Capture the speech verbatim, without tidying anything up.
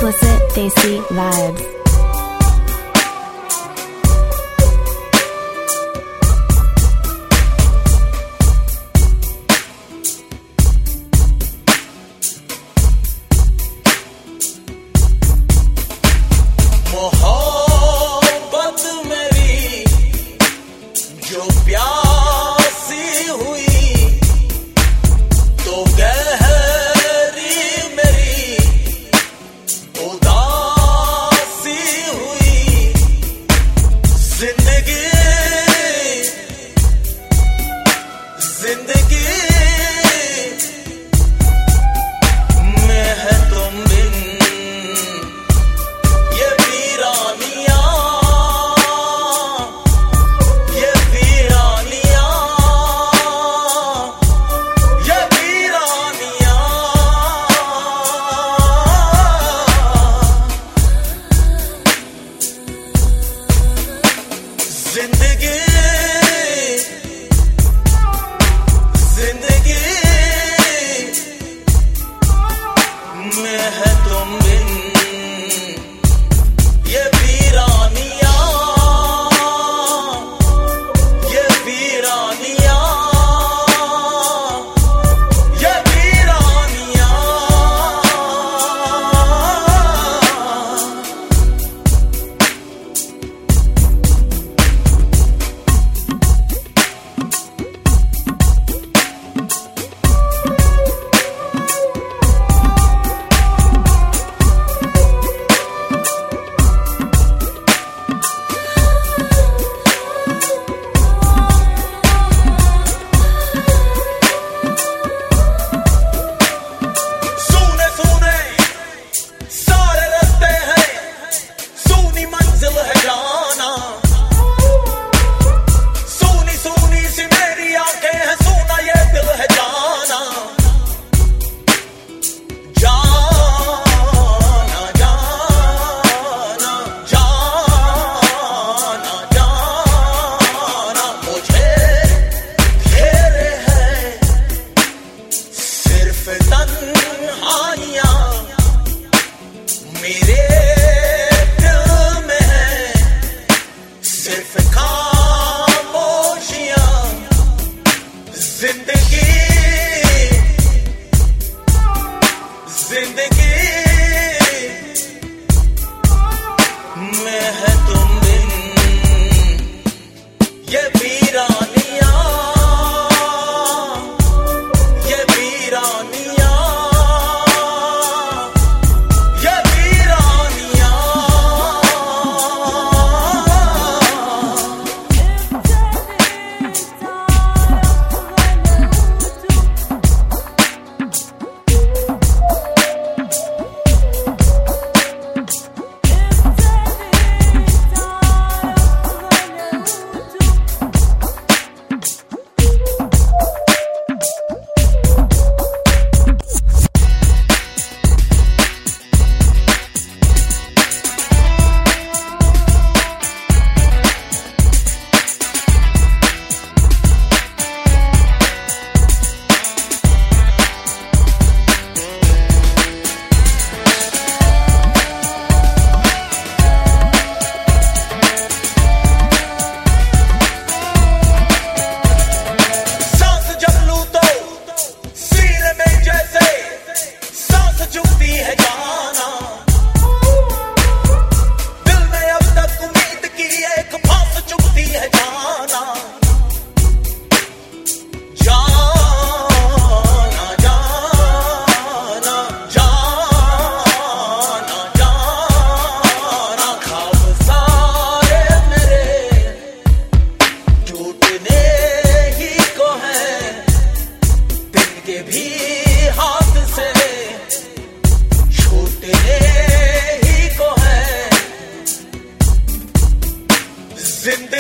Explicit Desi Vibes. मोहब्बत मेरी जो प्यासी हुई तो गहरी मेरी उदासी हुई। जिंदगी जिंदगी में है तुम बिन ये वीरानियां ये वीरानियां ये वीरानियां। जिंदगी जिंदगी में है तुम बिन ये वीरानियां ये वीरानियां ये वीरानियां। सुने सुने सारे रास्ते हैं सुनी मंजिल है जाना। सुनी सुनी सी मेरी आंखें हैं सुना ये दिल है जाना। जाना जाना जाना जाना मुझे घेरे है सिर्फ तन्हाइयां मेरे दिल में है सिर्फ खामोशियां। जिंदगी जिंदगी में है तुम बिन ये वीरानियां ये वीरानियां ये वीरानियां। सांस जब लूं तो सीने में जैसे सांस चुभती है जाना। दिल में अब तक उम्मीद की एक फांस चुभती है जाना। जाना जाना जाना जाना ख्वाब सारे मेरे टूटने ही को है दिन के भी हाथ से छूटने ही को है। जिंदगी